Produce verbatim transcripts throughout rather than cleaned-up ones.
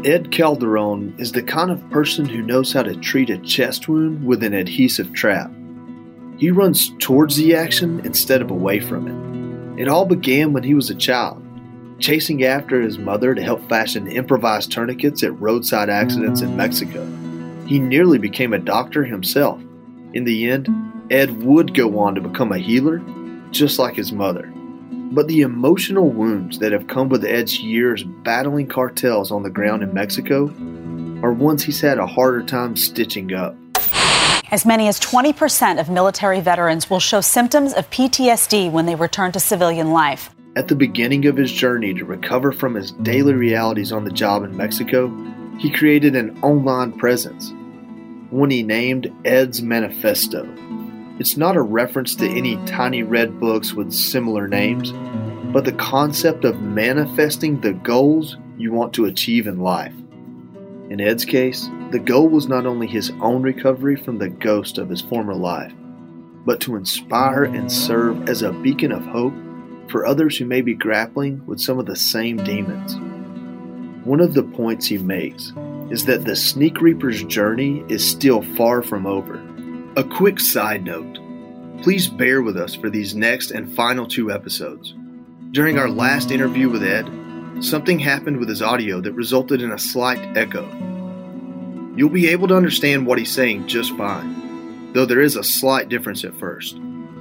Ed Calderon is the kind of person who knows how to treat a chest wound with an adhesive trap. He runs towards the action instead of away from it. It all began when he was a child, chasing after his mother to help fashion improvised tourniquets at roadside accidents in Mexico. He nearly became a doctor himself. In the end, Ed would go on to become a healer, just like his mother. But the emotional wounds that have come with Ed's years battling cartels on the ground in Mexico are ones he's had a harder time stitching up. As many as twenty percent of military veterans will show symptoms of P T S D when they return to civilian life. At the beginning of his journey to recover from his daily realities on the job in Mexico, he created an online presence, one he named Ed's Manifesto. It's not a reference to any tiny red books with similar names, but the concept of manifesting the goals you want to achieve in life. In Ed's case, the goal was not only his own recovery from the ghost of his former life, but to inspire and serve as a beacon of hope for others who may be grappling with some of the same demons. One of the points he makes is that the Sneak Reaper's journey is still far from over. A quick side note, please bear with us for these next and final two episodes. During our last interview with Ed, something happened with his audio that resulted in a slight echo. You'll be able to understand what he's saying just fine, though there is a slight difference at first.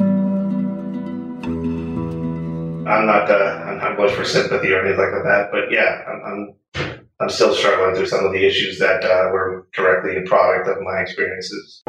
I'm not, uh, I'm not much for sympathy or anything like that, but yeah, I'm, I'm, I'm still struggling through some of the issues that uh, were directly a product of my experiences.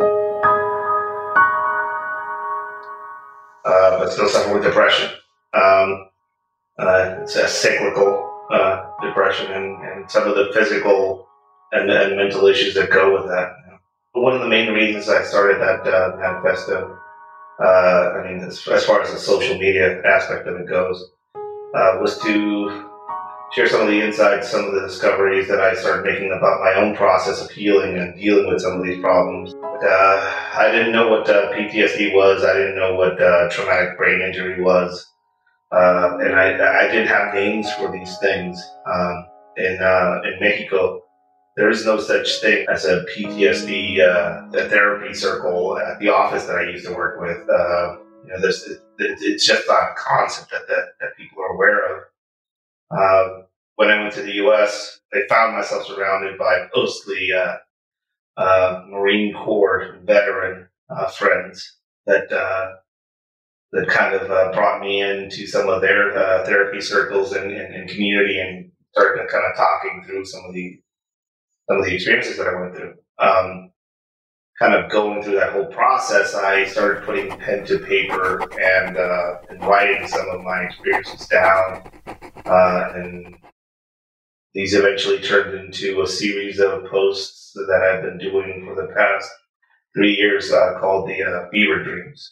Uh, but still suffer with depression. Um, uh, it's a cyclical uh, depression and, and some of the physical and, and mental issues that go with that. You know. But one of the main reasons I started that uh, manifesto, uh, I mean, as, as far as the social media aspect of it goes, uh, was to share some of the insights, some of the discoveries that I started making about my own process of healing and dealing with some of these problems. But, uh, I didn't know what uh, P T S D was. I didn't know what uh, traumatic brain injury was. Uh, and I, I did have names for these things. Um, in, uh, in Mexico, there is no such thing as a P T S D uh, a therapy circle at the office that I used to work with. Uh, you know, this, it, it's just not a concept that, that, that people are aware of. Uh, when I went to the U S, I found myself surrounded by mostly uh, uh, Marine Corps veteran uh, friends that uh, that kind of uh, brought me into some of their uh, therapy circles and, and, and community, and started kind of talking through some of the some of the experiences that I went through. Um, kind of going through that whole process, I started putting pen to paper and, uh, and writing some of my experiences down. Uh, and these eventually turned into a series of posts that I've been doing for the past three years uh, called the uh, Fever Dreams.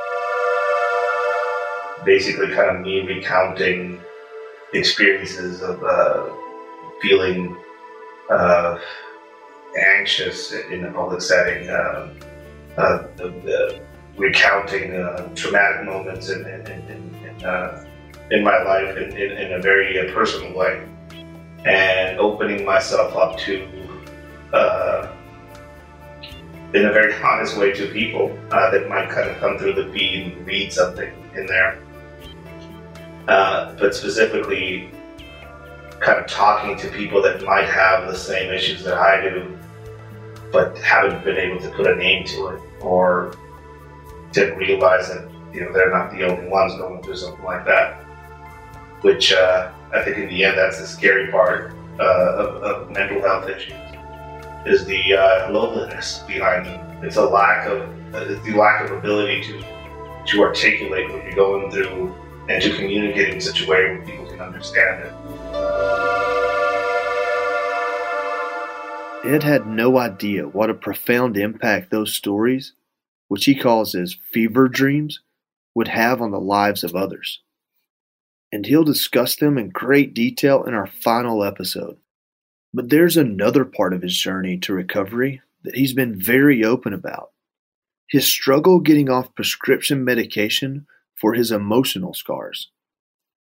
Basically kind of me recounting experiences of uh, feeling uh, anxious in a public setting, uh, uh, the, the recounting uh, traumatic moments in, in, in, in, uh, in my life in, in, in a very uh, personal way, and opening myself up to, uh, in a very honest way, to people uh, that might kind of come through the feed and read something in there. Uh, but specifically kind of talking to people that might have the same issues that I do, but haven't been able to put a name to it, or didn't realize that, you know, they're not the only ones going through something like that. Which uh, I think in the end, that's the scary part uh, of, of mental health issues, is the uh, loneliness behind them. It's a lack of uh, it's the lack of ability to to articulate what you're going through and to communicate in such a way where people can understand it. Ed had no idea what a profound impact those stories, which he calls his fever dreams, would have on the lives of others. And he'll discuss them in great detail in our final episode. But there's another part of his journey to recovery that he's been very open about. His struggle getting off prescription medication for his emotional scars.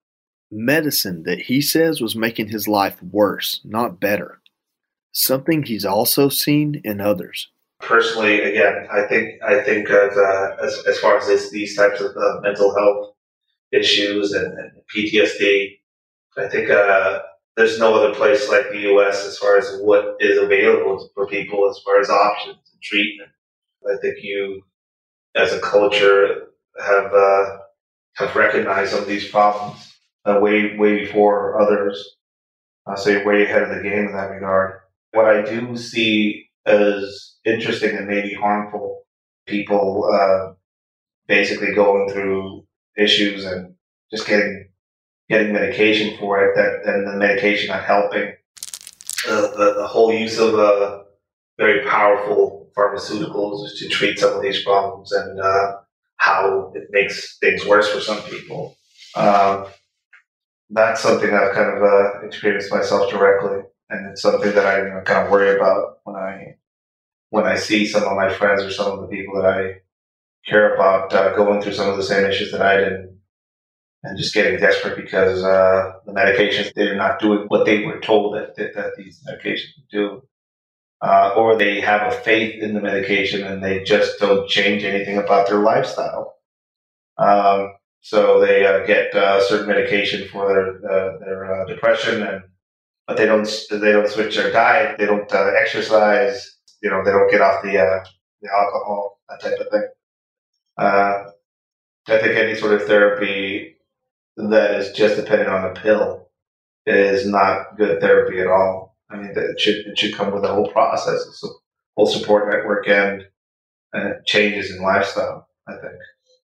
Medicine that he says was making his life worse, not better. Something he's also seen in others. Personally, again, I think I think of, uh, as as far as this, these types of uh, mental health issues and, and P T S D, I think uh, there's no other place like the U S as far as what is available for people as far as options and treatment. I think you, as a culture, have uh, have recognized some of these problems uh, way way before others. Uh, so you're way ahead of the game in that regard. What I do see as interesting and maybe harmful, people uh, basically going through issues and just getting getting medication for it, that and the medication not helping. Uh, the, the whole use of uh, very powerful pharmaceuticals to treat some of these problems, and uh, how it makes things worse for some people. Um, that's something I've kind of uh, experienced myself directly, and it's something that I you know, kind of worry about when I when I see some of my friends or some of the people that I care about uh, going through some of the same issues that I did, and just getting desperate because uh, the medications, they're not doing what they were told that, that, that these medications would do. Uh, or they have a faith in the medication and they just don't change anything about their lifestyle. Um, so they uh, get uh, certain medication for their uh, their uh, depression, and but they don't they don't switch their diet, they don't uh, exercise, you know, they don't get off the uh, the alcohol, that type of thing. Uh, I think any sort of therapy that is just dependent on a pill is not good therapy at all. I mean, it should it should come with a whole process, a whole support network, and and changes in lifestyle, I think.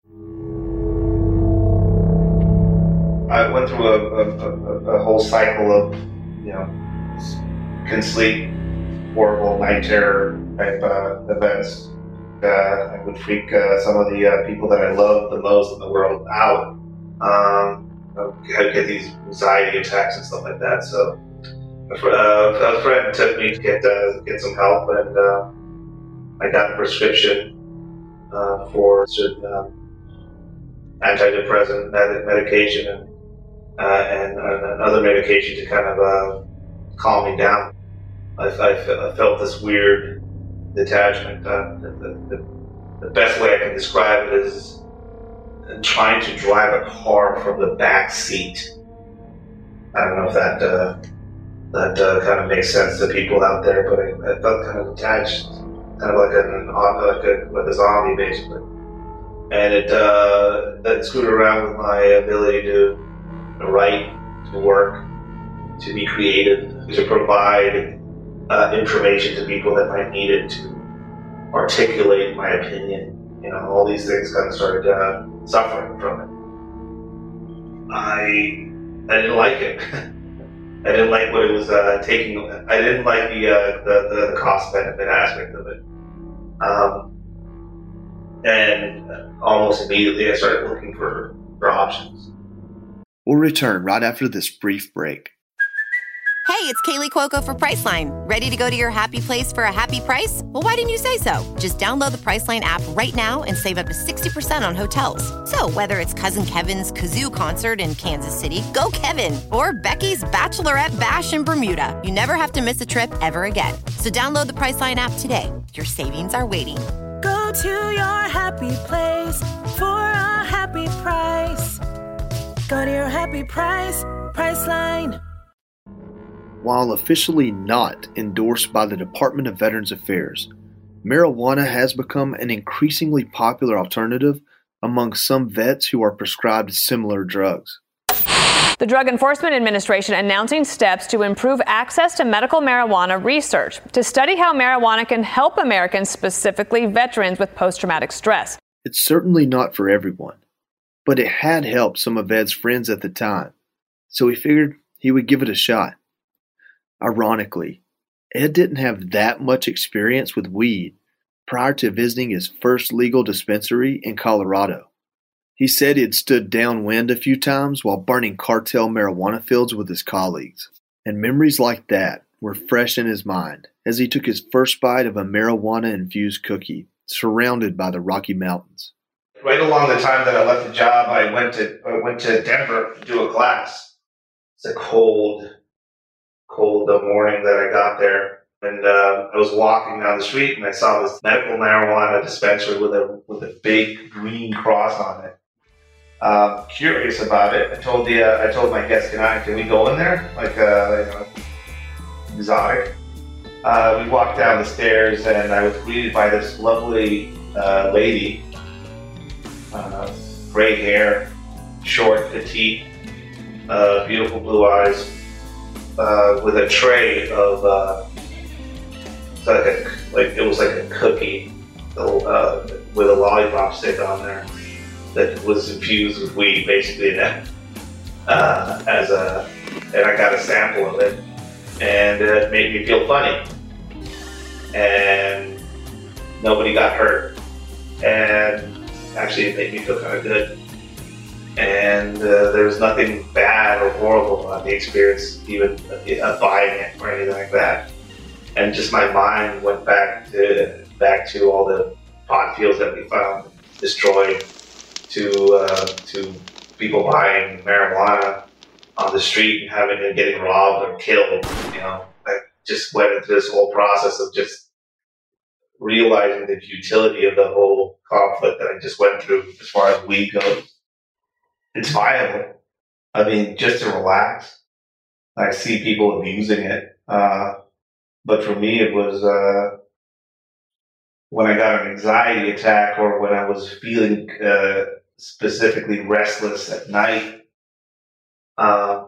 I went through a, a, a, a whole cycle of, you know, can sleep, horrible night terror type uh, events. Uh, I would freak uh, some of the uh, people that I love the most in the world out. Um, I would get these anxiety attacks and stuff like that. So uh, a friend took me to get uh, get some help, and uh, I got a prescription uh, for certain um, antidepressant med- medication and uh, and uh, another medication to kind of uh, calm me down. I, I, I felt this weird detachment. Uh, the, the, the best way I can describe it is trying to drive a car from the back seat. I don't know if that uh, that uh, kind of makes sense to people out there, but I, I felt kind of detached, kind of like an like a, like a zombie basically. And it uh, that screwed around with my ability to, to write, to work, to be creative, to provide uh, information to people that might need it, to articulate my opinion. You know, all these things kind of started uh, suffering from it. I I didn't like it. I didn't like what it was uh, taking. I didn't like the, uh, the the cost benefit aspect of it. Um, and almost immediately, I started looking for, for options. We'll return right after this brief break. Hey, it's Kaylee Cuoco for Priceline. Ready to go to your happy place for a happy price? Well, why didn't you say so? Just download the Priceline app right now and save up to sixty percent on hotels. So whether it's Cousin Kevin's Kazoo Concert in Kansas City, go Kevin, or Becky's Bachelorette Bash in Bermuda, you never have to miss a trip ever again. So download the Priceline app today. Your savings are waiting. Go to your happy place for a happy price. Go to your happy price, Priceline. While officially not endorsed by the Department of Veterans Affairs, marijuana has become an increasingly popular alternative among some vets who are prescribed similar drugs. The Drug Enforcement Administration announcing steps to improve access to medical marijuana research to study how marijuana can help Americans, specifically veterans with post-traumatic stress. It's certainly not for everyone, but it had helped some of Ed's friends at the time, so he figured he would give it a shot. Ironically, Ed didn't have that much experience with weed prior to visiting his first legal dispensary in Colorado. He said he had stood downwind a few times while burning cartel marijuana fields with his colleagues, and memories like that were fresh in his mind as he took his first bite of a marijuana-infused cookie surrounded by the Rocky Mountains. Right along the time that I left the job, I went to I went to Denver to do a class. it's a cold, cold morning that I got there. And uh, I was walking down the street and I saw this medical marijuana dispensary with a with a big green cross on it. Um, curious about it, I told the uh, I told my guest, "Can I? Can we go in there? Like, uh, you know, exotic?" Uh, we walked down the stairs and I was greeted by this lovely uh, lady, uh, gray hair, short, petite, uh, beautiful blue eyes, uh, with a tray of. Uh, Like, a, like it was like a cookie uh, with a lollipop stick on there that was infused with weed, basically. Uh, as a, and I got a sample of it, and it made me feel funny. And nobody got hurt, and actually it made me feel kind of good. And uh, there was nothing bad or horrible about the experience, even uh, buying it or anything like that. And just my mind went back to back to all the pot fields that we found destroyed, to uh, to people buying marijuana on the street and having and getting robbed or killed. You know, I just went into this whole process of just realizing the futility of the whole conflict that I just went through as far as weed goes. It's viable. I mean, just to relax. I see people abusing it. Uh, But for me, it was uh, when I got an anxiety attack or when I was feeling uh, specifically restless at night. Uh,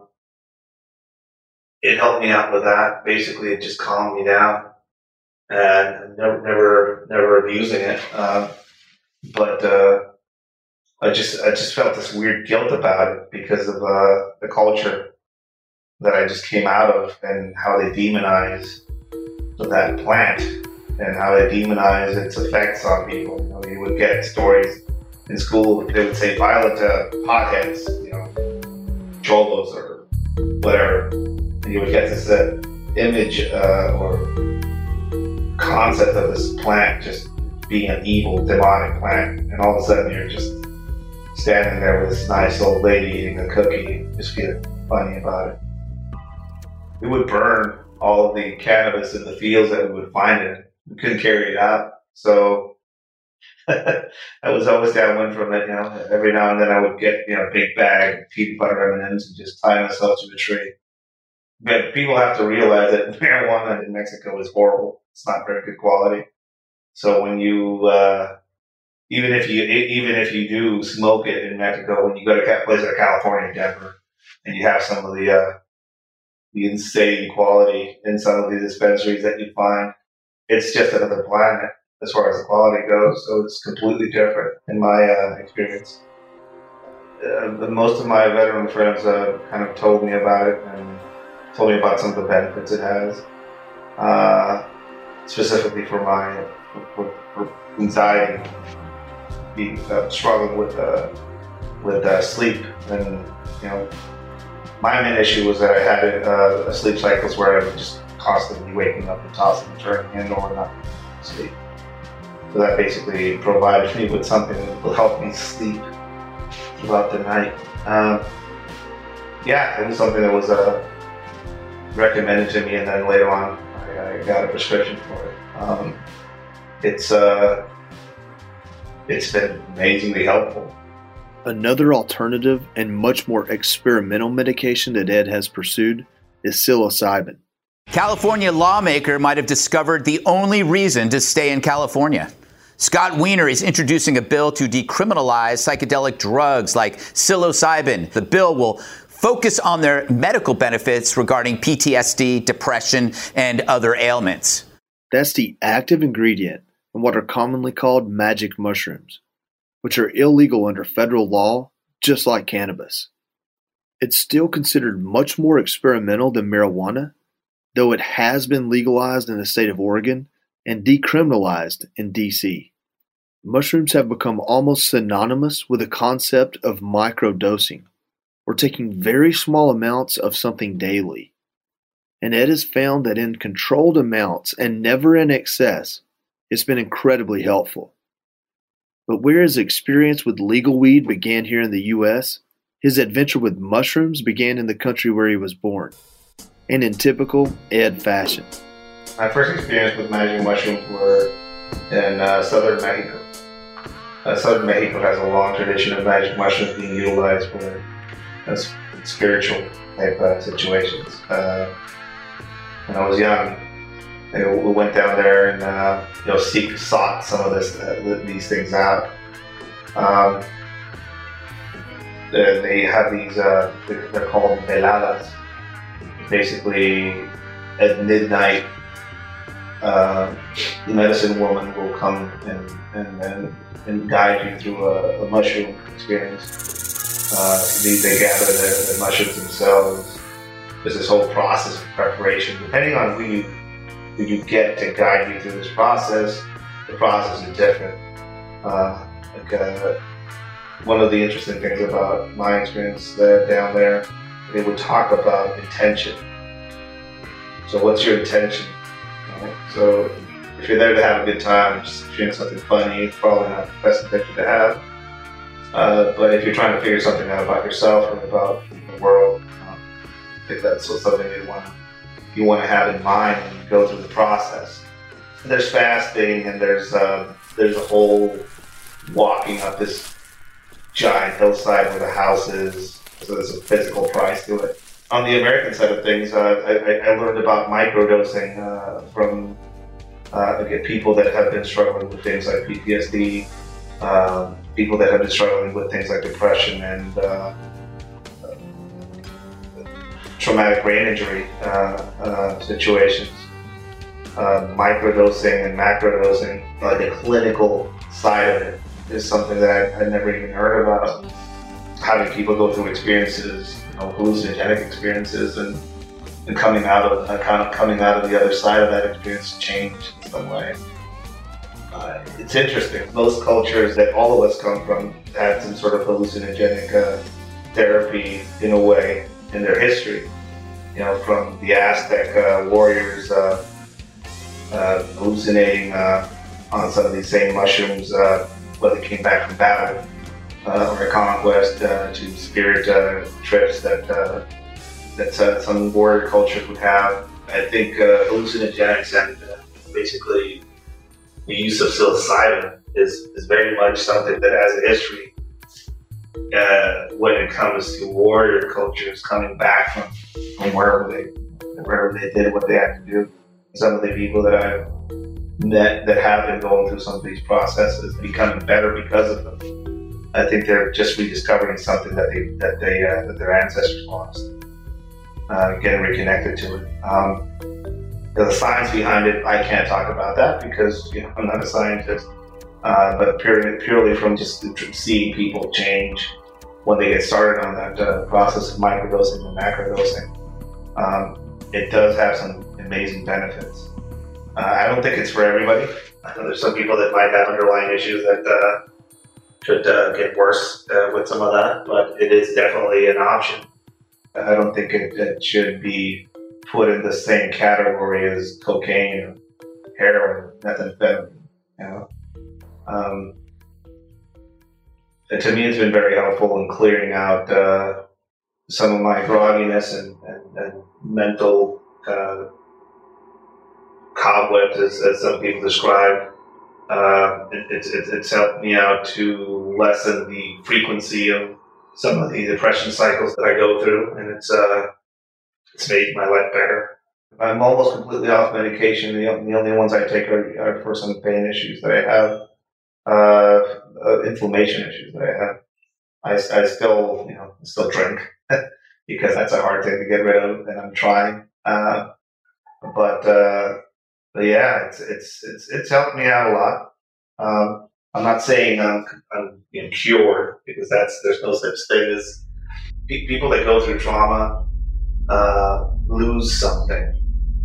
it helped me out with that. Basically, it just calmed me down, and never, never, never abusing it. Uh, but uh, I just, I just felt this weird guilt about it because of uh, the culture that I just came out of and how they demonize that plant and how they demonize its effects on people. You know, you would get stories in school, they would say violent uh, potheads, you know, cholos or whatever. And you would get this uh, image uh, or concept of this plant just being an evil, demonic plant. And all of a sudden you're just standing there with this nice old lady eating a cookie and just feeling funny about it. We would burn all of the cannabis in the fields that we would find it. We couldn't carry it out. So I was always down one from it, you know. Every now and then I would get, you know, a big bag of peanut butter M and M's and just tie myself to a tree. But people have to realize that marijuana in Mexico is horrible. It's not very good quality. So when you, uh, even if you, even if you do smoke it in Mexico, when you go to a place like California, Denver, and you have some of the, uh, the insane quality in some of the dispensaries that you find, it's just another planet as far as the quality goes. So it's completely different in my uh, experience. Uh, most of my veteran friends uh, kind of told me about it and told me about some of the benefits it has, uh, specifically for my for, for anxiety, being uh, struggling with uh, with uh, sleep, and you know. My main issue was that I had uh, a sleep cycles where I was just constantly waking up and tossing and turning in or not sleep. So that basically provided me with something that will help me sleep throughout the night. Um, yeah, it was something that was uh, recommended to me, and then later on I, I got a prescription for it. Um, it's uh, it's been amazingly helpful. Another alternative and much more experimental medication that Ed has pursued is psilocybin. California lawmaker might have discovered the only reason to stay in California. Scott Wiener is introducing a bill to decriminalize psychedelic drugs like psilocybin. The bill will focus on their medical benefits regarding P T S D, depression, and other ailments. That's the active ingredient in what are commonly called magic mushrooms, which are illegal under federal law, just like cannabis. It's still considered much more experimental than marijuana, though it has been legalized in the state of Oregon and decriminalized in D C. Mushrooms have become almost synonymous with the concept of microdosing, or taking very small amounts of something daily. And Ed has found that in controlled amounts and never in excess, it's been incredibly helpful. But whereas experience with legal weed began here in the U S, His adventure with mushrooms began in the country where he was born, and in typical Ed fashion. My first experience with magic mushrooms were in uh, southern Mexico. Uh, southern Mexico has a long tradition of magic mushrooms being utilized for uh, spiritual type uh, situations. Uh, when I was young, we went down there and uh, you know seek sought some of this uh, these things out. Um, they, they have these uh, they're called veladas. Basically, at midnight, uh, the medicine woman will come and and, and, and guide you through a, a mushroom experience. Uh, they, they gather the, the mushrooms themselves. There's this whole process of preparation. Depending on who you who you get to guide you through this process, the process is different. Uh, like, uh, one of the interesting things about my experience uh, down there, they would talk about intention. So what's your intention? Right? So if you're there to have a good time, just doing something funny, it's probably not the best intention to have. Uh, but if you're trying to figure something out about yourself or about the world, um, I think that's something you want to you want to have in mind when you go through the process. There's fasting, and there's uh, there's a whole walking up this giant hillside where the house is. So there's a physical price to it. On the American side of things, uh, I, I learned about microdosing uh, from uh, again, people that have been struggling with things like P T S D, uh, people that have been struggling with things like depression and uh, traumatic brain injury uh, uh, situations. Uh, microdosing and macrodosing, like the clinical side of it, is something that I, I never even heard about. Having people go through experiences, you know, hallucinogenic experiences, and, and coming out of uh, kind of coming out of the other side of that experience changed in some way. Uh, it's interesting. Most cultures that all of us come from had some sort of hallucinogenic uh, therapy in a way in their history. You know, from the Aztec uh, warriors uh, uh, hallucinating uh, on some of these same mushrooms uh, when they came back from battle uh, or conquest, uh, to spirit uh, trips that uh, that uh, some warrior cultures would have. I think uh, hallucinogenics and uh, basically the use of psilocybin is, is very much something that has a history uh, when it comes to warrior cultures coming back from, from wherever they wherever they did what they had to do. Some of the people that I've met that have been going through some of these processes becoming better because of them. I think they're just rediscovering something that they that they uh, that their ancestors lost, uh, getting reconnected to it. Um, the science behind it, I can't talk about that because you know, I'm not a scientist. Uh, but purely, purely from just seeing people change when they get started on that uh, process of microdosing and macrodosing, um, it does have some amazing benefits. Uh, I don't think it's for everybody. I know there's some people that might have underlying issues that uh, could uh, get worse uh, with some of that, but it is definitely an option. I don't think it, it should be put in the same category as cocaine, heroin, methamphetamine, you know. Um, and to me, it's been very helpful in clearing out uh, some of my grogginess and, and, and mental uh, cobwebs, as, as some people describe. Uh, it, it's, it's, it's helped me out to lessen the frequency of some of the depression cycles that I go through, and it's uh, it's made my life better. I'm almost completely off medication. The, the only ones I take are, are for some pain issues that I have. Uh, uh, inflammation issues that I have. I, I still, you know, still drink because that's a hard thing to get rid of, and I'm trying. Uh, but, uh, but yeah, it's it's it's it's helped me out a lot. Um, I'm not saying I'm, I'm you know, cured because that's there's no such thing as pe- people that go through trauma uh, lose something.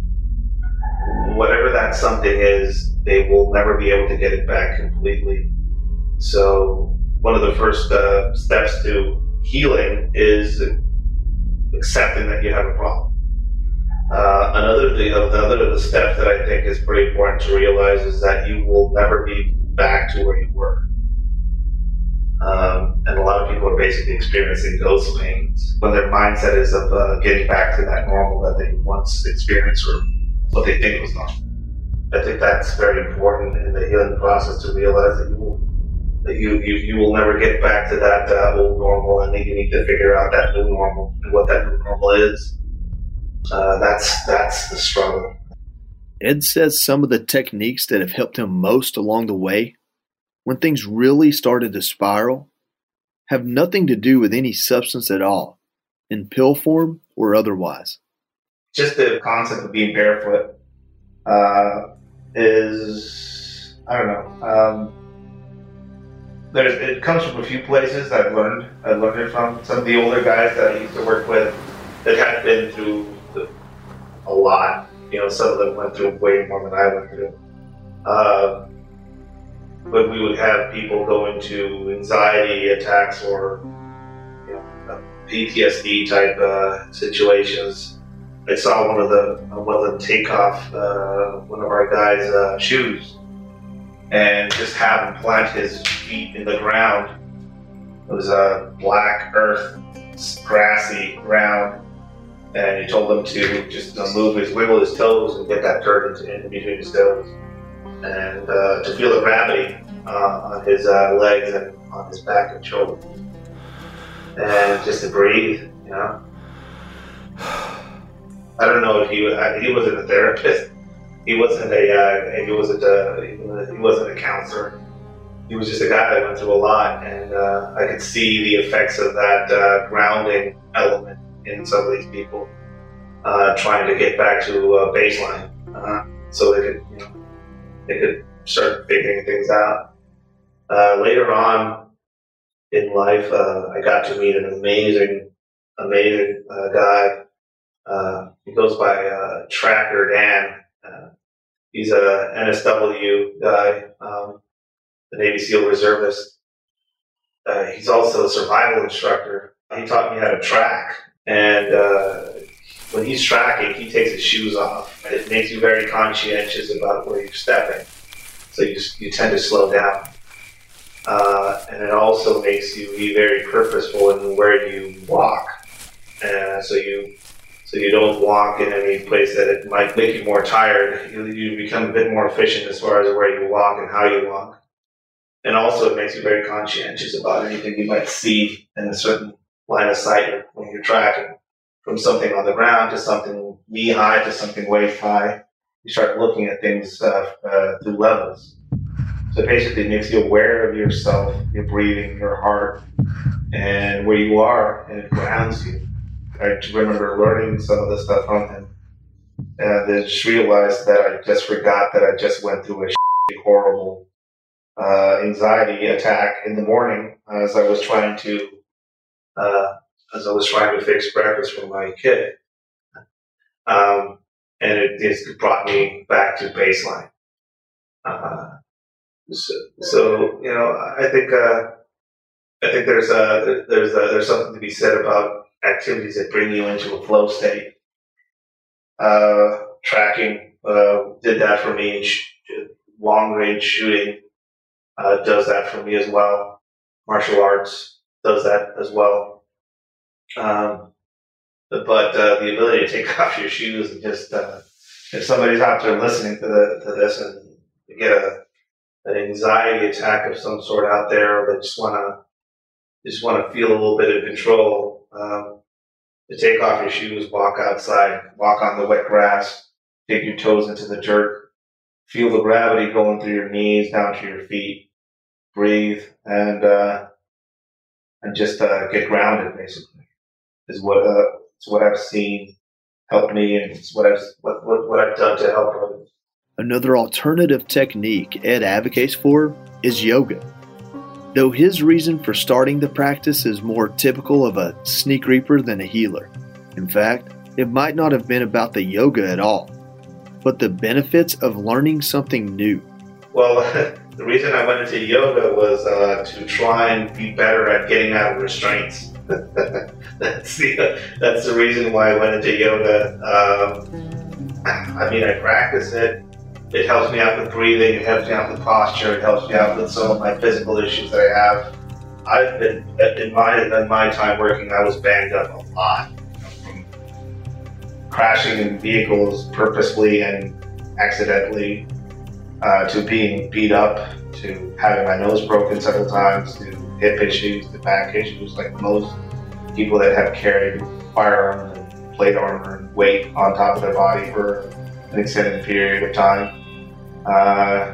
Whatever that something is, they will never be able to get it back completely. So one of the first uh, steps to healing is accepting that you have a problem. Uh, another, the, another of the steps that I think is pretty important to realize is that you will never be back to where you were. Um, and a lot of people are basically experiencing those pains when their mindset is of uh, getting back to that normal that they once experienced or what they think was normal. I think that's very important in the healing process to realize that you will, that you, you, you will never get back to that uh, old normal, and then you need to figure out that new normal and what that new normal is. Uh, that's that's the struggle. Ed says some of the techniques that have helped him most along the way, when things really started to spiral, have nothing to do with any substance at all, in pill form or otherwise. Just the concept of being barefoot uh, is, I don't know, um, there's, it comes from a few places I've learned. I learned it from some of the older guys that I used to work with that had been through the, a lot. You know, some of them went through way more than I went through. Uh, but we would have people go into anxiety attacks or, you know, P T S D type uh, situations. I saw one of the one of them take off uh, one of our guys' uh, shoes and just have him plant his feet in the ground. It was a black earth, grassy ground, and he told him to just uh, move his, wiggle his toes and get that dirt into, in between his toes, and uh, to feel the gravity uh, on his uh, legs and on his back and shoulders, and just to breathe, you know. I don't know if he he wasn't a therapist. He wasn't a uh, he wasn't a he wasn't a counselor. He was just a guy that went through a lot, and uh, I could see the effects of that uh, grounding element in some of these people uh, trying to get back to uh, baseline, uh, so they could you know they could start figuring things out. Uh, later on in life, uh, I got to meet an amazing, amazing uh, guy. Uh, he goes by uh, Tracker Dan. Uh, he's a N S W guy, um, the Navy SEAL reservist. Uh, he's also a survival instructor. He taught me how to track. And uh, when he's tracking, he takes his shoes off. And it makes you very conscientious about where you're stepping. So you, you tend to slow down. Uh, and it also makes you be very purposeful in where you walk. Uh, so you So you don't walk in any place that it might make you more tired. You, you become a bit more efficient as far as where you walk and how you walk. And also it makes you very conscientious about anything you might see in a certain line of sight when you're tracking. From something on the ground to something knee-high to something waist-high. You start looking at things uh, uh, through levels. So it basically makes you aware of yourself, your breathing, your heart, and where you are, and it grounds you. I remember learning some of the stuff from him, and I just realized that I just forgot that I just went through a horrible uh, anxiety attack in the morning as I was trying to uh, as I was trying to fix breakfast for my kid, um, and it, it brought me back to baseline. Uh, so, so you know, I think uh, I think there's a, there's a, there's something to be said about activities that bring you into a flow state. Uh, tracking uh, did that for me. Sh- long range shooting uh, does that for me as well. Martial arts does that as well. Um, but uh, the ability to take off your shoes and just uh, if somebody's out there listening to the, to this and you get a an anxiety attack of some sort out there, or they just want to just want to feel a little bit of control. Um, to take off your shoes, walk outside, walk on the wet grass, dig your toes into the dirt, feel the gravity going through your knees down to your feet, breathe, and uh, and just uh, get grounded. Basically, is what uh, it's what I've seen help me, and it's what I've what, what, what I've done to help others. Another alternative technique Ed advocates for is yoga. Though his reason for starting the practice is more typical of a sneak reaper than a healer. In fact, it might not have been about the yoga at all, but the benefits of learning something new. Well, the reason I went into yoga was uh, to try and be better at getting out of restraints. that's, the, that's the reason why I went into yoga. Um, I mean, I practice it. It helps me out with breathing, it helps me out with posture, it helps me out with some of my physical issues that I have. I've been, in my in my time working, I was banged up a lot. You know, from crashing in vehicles purposely and accidentally, uh, to being beat up, to having my nose broken several times, to hip issues, to back issues, like most people that have carried firearms and plate armor and weight on top of their body for an extended period of time. Uh,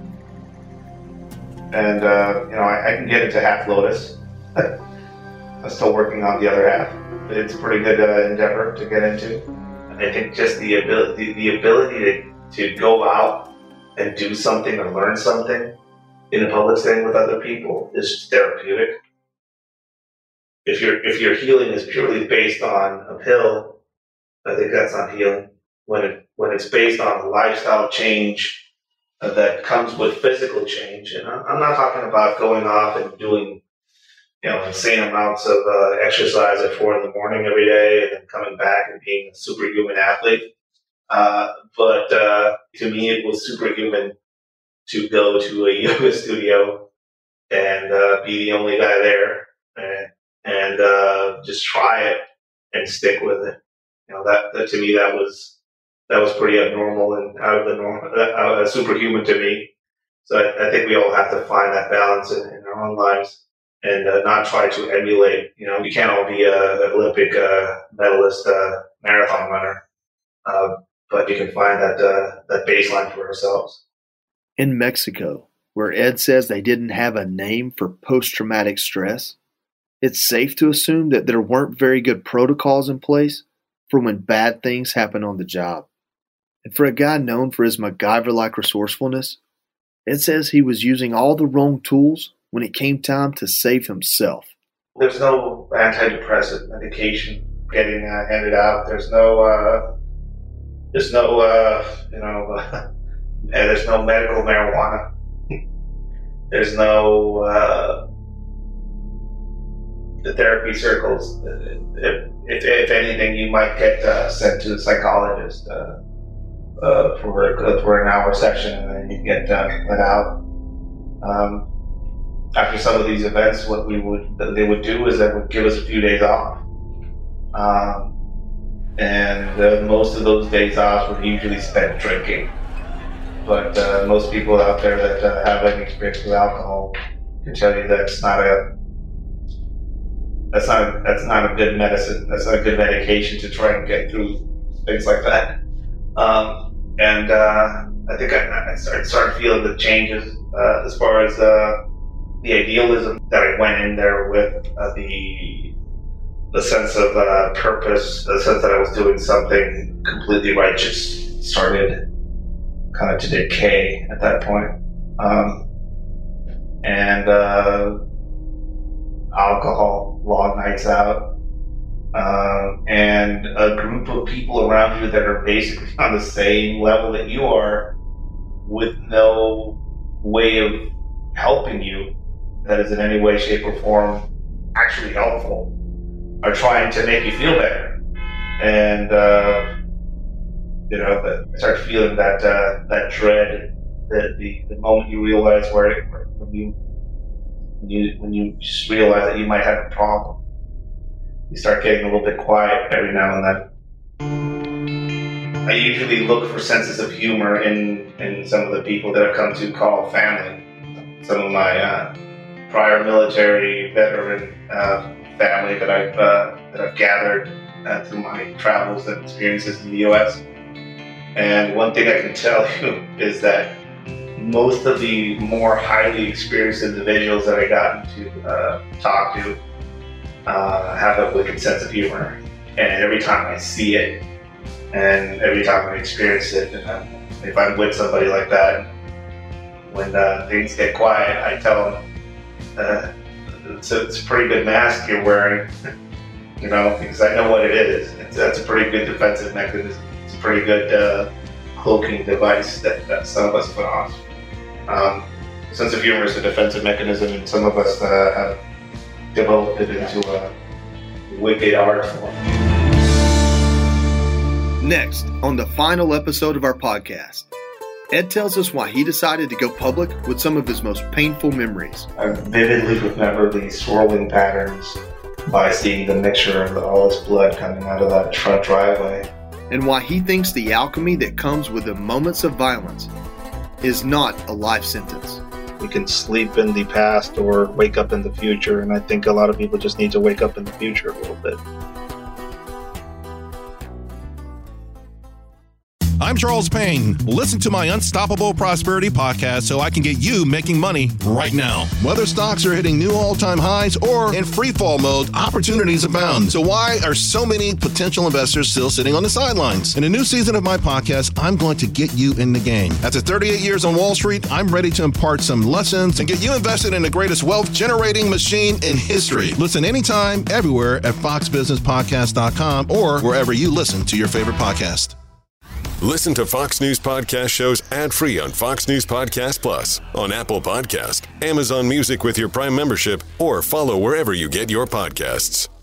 and, uh, you know, I, I can get into Half Lotus. I'm still working on the other half. It's a pretty good uh, endeavor to get into. I think just the ability, the ability to, to go out and do something or learn something in a public setting with other people is therapeutic. If your if your healing is purely based on a pill, I think that's not healing. When it when it's based on a lifestyle change uh, that comes with physical change, and I'm not talking about going off and doing, you know, insane amounts of uh, exercise at four in the morning every day, and then coming back and being a superhuman athlete. Uh, but uh, to me, it was superhuman to go to a yoga studio and uh, be the only guy there, and, and uh, just try it and stick with it. You know, that, that to me that was that was pretty abnormal and out of the norm, uh, superhuman to me. So I, I think we all have to find that balance in, in our own lives and uh, not try to emulate. You know, we can't all be a, an Olympic uh, medalist, uh, marathon runner, uh, but you can find that uh, that baseline for ourselves. In Mexico, where Ed says they didn't have a name for post-traumatic stress, it's safe to assume that there weren't very good protocols in place for when bad things happen on the job. And for a guy known for his MacGyver-like resourcefulness, Ed says he was using all the wrong tools when it came time to save himself. There's no antidepressant medication getting uh, handed out. There's no, uh, there's no, uh, you know, uh, And there's no medical marijuana. There's no uh, the therapy circles. If, if, if anything, you might get uh, sent to a psychologist uh, uh, for for an hour session, and then you get uh, let out. Um, after some of these events, what we would they would do is they would give us a few days off, um, and uh, most of those days off were usually spent drinking. But uh, most people out there that uh, have any experience with alcohol can tell you that's not a that's not a, that's not a good medicine. That's not a good medication to try and get through things like that. Um, and uh, I think I, I started, started feeling the changes uh, as far as uh, the idealism that I went in there with, uh, the the sense of uh, purpose, the sense that I was doing something completely righteous started kind of to decay at that point. Um, and uh, alcohol, long nights out, um, and a group of people around you that are basically on the same level that you are, with no way of helping you that is in any way, shape, or form actually helpful, are trying to make you feel better. And uh, you know, I start feeling that uh, that dread, that the, the moment you realize where, it, where when you when you when you just realize that you might have a problem, you start getting a little bit quiet every now and then. I usually look for senses of humor in in some of the people that I've come to call family. Some of my uh, prior military veteran uh, family that I've uh, that I've gathered uh, through my travels and experiences in the U S And one thing I can tell you is that most of the more highly experienced individuals that I got to uh, talk to uh, have a wicked sense of humor. And every time I see it, and every time I experience it, and I'm, if I'm with somebody like that, when uh, things get quiet, I tell them, uh, it's, a, it's a pretty good mask you're wearing, you know, because I know what it is. It's, that's a pretty good defensive mechanism. It's a pretty good uh, cloaking device that, that some of us put on. Um, sense of humor is a defensive mechanism, and some of us uh, have developed it into a wicked art form. Next, on the final episode of our podcast, Ed tells us why he decided to go public with some of his most painful memories. I vividly remember these swirling patterns by seeing the mixture of all this blood coming out of that front driveway. And why he thinks the alchemy that comes with the moments of violence is not a life sentence. We can sleep in the past or wake up in the future, and I think a lot of people just need to wake up in the future a little bit. I'm Charles Payne. Listen to my Unstoppable Prosperity podcast so I can get you making money right now. Whether stocks are hitting new all-time highs or in free fall mode, opportunities abound. So why are so many potential investors still sitting on the sidelines? In a new season of my podcast, I'm going to get you in the game. After thirty-eight years on Wall Street, I'm ready to impart some lessons and get you invested in the greatest wealth-generating machine in history. Listen anytime, everywhere at fox business podcast dot com or wherever you listen to your favorite podcast. Listen to Fox News Podcast shows ad-free on Fox News Podcast Plus, on Apple Podcast, Amazon Music with your Prime membership, or follow wherever you get your podcasts.